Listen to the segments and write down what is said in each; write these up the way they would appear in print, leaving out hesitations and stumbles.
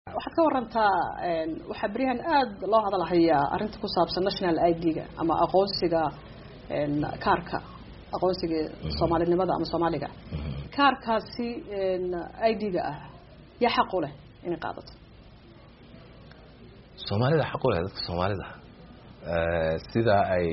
waxaad ka warantaa waxa barihan aad loo hadalhayaa arinta ku saabsan national ID-ga ama aqoonsiga kaarka aqoonsiga Soomaalinimada ama Soomaaliga kaarkaasi ID-ga ah ya xaq u leh in qaadato Soomaalida xaq u leh dadka Soomaalida sida ay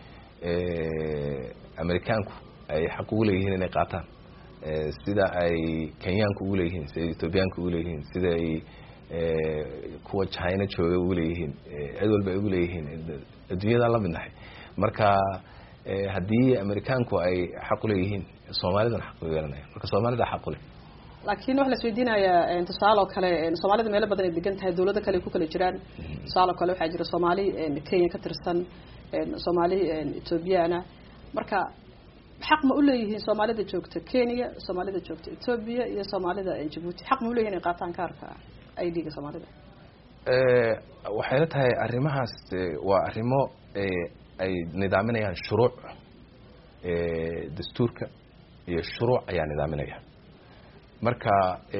Amerikaanku ay xaq u leeyihiin inay qaataan sida ay Kenyaanku u leeyihiin sida Ethiopiaanku u leeyihiin sida ay kuwa China jooga u leeyihiin cid walba ay u leeyihiin adduunyada la midnahay marka hadii Amerikaanku ay xaq u leeyihiin Soomaalidana xaq u yeelanayaan marka Soomaalida xaq u leh laakiin wax la isweydiinaya intisaalo kale Soomaalida meel badan ay degan tahay dawladda kale ku kala jiraan saalo kale waxa jira Soomaali Kenya ka tirsan Soomaali Ethiopiana marka xaq ma u leeyihiin Soomaalida joogta Kenya Soomaalida joogta Ethiopia iyo Soomaalida Djibouti xaq ma u leeyihiin qaataan kaarka ID-ga Soomaalida waxay la tahay arrimahaas waa arrimo ay nidaaminayaan shuruuc dastuurka iyo shuruuc ayaa nidaaminaya marka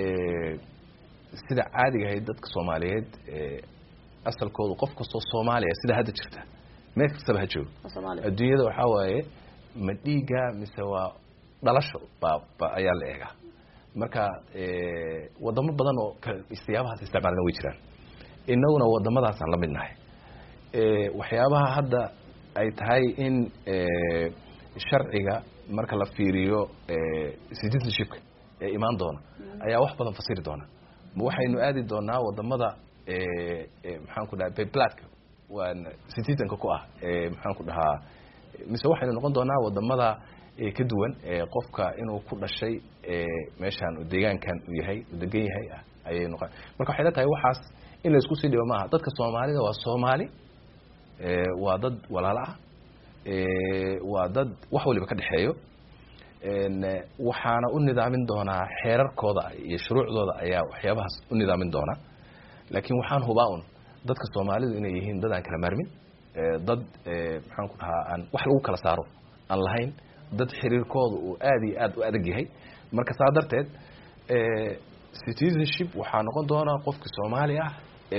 sida caadiga ah dadka Soomaaliyeed asalkoodu qof kasto Soomaaliya sida hadda jirta meel kasta ha joogo adduunyada waxa waaye ma dhiiga mise waa dhalasho ayaa la eega marka wadamo badan oo istiyaabaha isticmaalna way jiraan inaguna wadamadaas aan la midnahay waxyaabaha hadda ay tahay in sharciga marka la fiiriyo citizenship ee imaan doona ayaa wax badan fasiri doona ma waxaynu aadi doonaa wadamada maxaan ku dhahay paperka waan citizenka ku ah maxaan ku dhahaa mise waxaynu noqon doonaa wadamada ka duwan qofka inuu ku dhashay meeshan oo deegaankan uu yahay oo degan yahay ayay noqon marka waxay la tahay waxaas in la isku sii dhibo maaha dadka Soomaalida waa Soomaali waa dad walaalo ah waa dad wax waliba ka dhaxeeyo waxaana u nidaamin doonaa xeerarkooda iyo shuruucdooda ayaa waxyaabahaas u nidaamin doona laakiin waxaan hubaa dadka Soomaalidu inay yihiin dad aan kala maarmin dad maxaan ku dhahaa aan wax lagu kala saaro aan lahayn dad xiriirkooda uu aad iyo aad u adag yahay marka saadarteed citizenship waxa noqon doona qofka Soomaali ah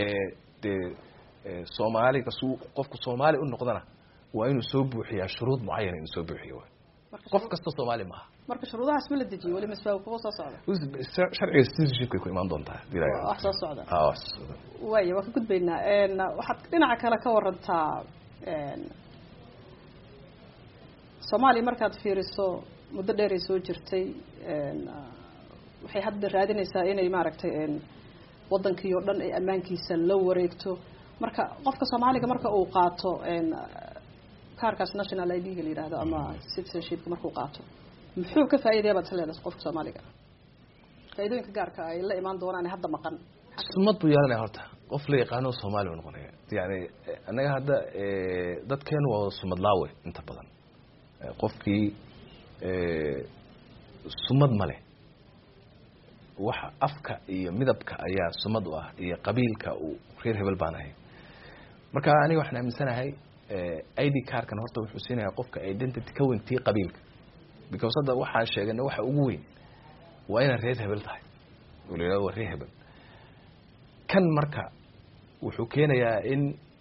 Soomaaliga qofka Soomaali u noqdana waa inuu soo buuxiyaa shuruud muayyan inuu soo buuxiyo qof kasta Soomaali ma marka shuruudahaas ma la dejiyo wali masbaa ku soo socda sharciga citizenship ku imaan doontaa diiray wax soo socda way waa ka gudbaynaa waxaad dhinaca kale ka warantaa Soomaaliya markaad fiiriso muddo dheer ay soo jirtay waxay hadda raadinaysaa inay maaragtay wadankii oo dhan ay amaankiisa la wareegto marka qofka Soomaaliga marka uu qaato kaarkaas national ID-ga la yiraahdo ama citizenship marka uu qaato muxuu ka faa'iideeyaa baad leedahay qofka Soomaaliga faa'iidooyinka gaarka ay la imaan doonaan hadda maqan sumad buu yeelanaya horta qof la yaqaan oo Soomaali u noqonaya yani anaga hadda dadkeen waa sumad laawe inta badan qofkii sumad male waxa afka iyo midabka ayaa sumad u ah iyo qabiilka uu reer hebel baanahay marka aniga waxaan aaminsanahay ID card-kan horta wuxuu siinayaa qofka identity ka weyntii qabiilka because hadda waxaan sheegnay waxa ugu weyn waa in reer hebel tahay waliba waa reer hebel kan marka wuxuu keenayaa in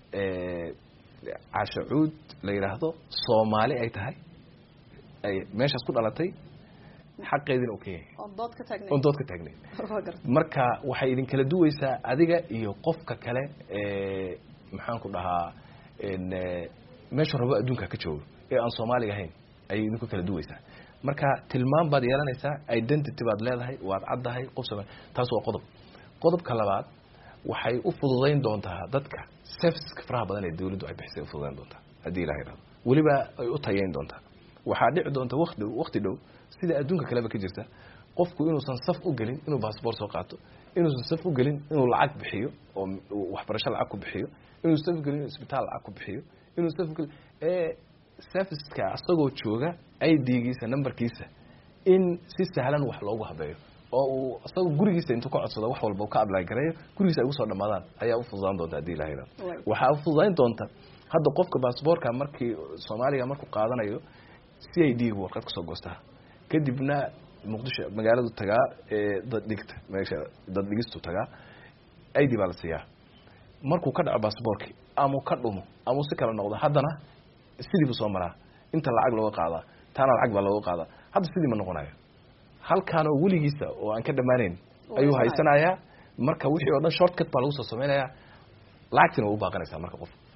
cashuud la yiraahdo Soomaali ay tahay ay meeshaas ku dhalatay xaqeedina okay on dood ka taagnay marka waxay idin kala duwaysaa adiga iyo qofka kale maxaan ku dhahaa meesha rabo adduunka ka joogo ee aan Soomaaliga ahayn ay idinku kala duwaysaa marka tilmaam baad yeelanaysaa identity baad leedahay waad caddahay qof Soomaali taas waa qodobka labaad waxay u fududeyn doontaa dadka service faraha badan ee dawladdu ay bixisay u fududeyn doontaa hadii la yiraahdo waliba ay u tayeyn doontaa waxa dhici doonta waqti dhow sida adduunka kale ka jirta qofku inuu san saf u galin inuu passport soo qaato inuu san saf u galin inuu lacag bixiyo oo waxbarasho lacag ku bixiyo inuu saf u galin isbitaal lacag ku bixiyo inuu saf u galin service-ka asagoo jooga ID-giisa numberkiisa in si sahlan wax loogu habeeyo oo uu asagoo gurigiisa intuu ka codsado wax walba ka apply gareeyo gurigiisa ay ugu soo dhamaadaan ayaa u fududaan doonta hadii la yiraahdo waxa u fududayn doonta hadda qofka passport-ka markii Soomaaliga markuu qaadanayo CID-gu warqad ka soo goostaa kadibna Muqdisho magaaladu tagaa dad dhigta meesha dad dhigistu tagaa ID baa la siiyaa markuu ka dhaco baasaboorkii ama ka dhumo ama si kala noqdo haddana sidii buu soo maraa inta lacag looga qaadaa taana lacag baa looga qaadaa hadda sidii ma noqonayo halkaan oo weligiisa oo aan ka dhammaanayn ayuu haysanayaa marka wixii oo dhan shortcut baa lagu soo samaynayaa lacagtina waa u baaqanaysaa marka qof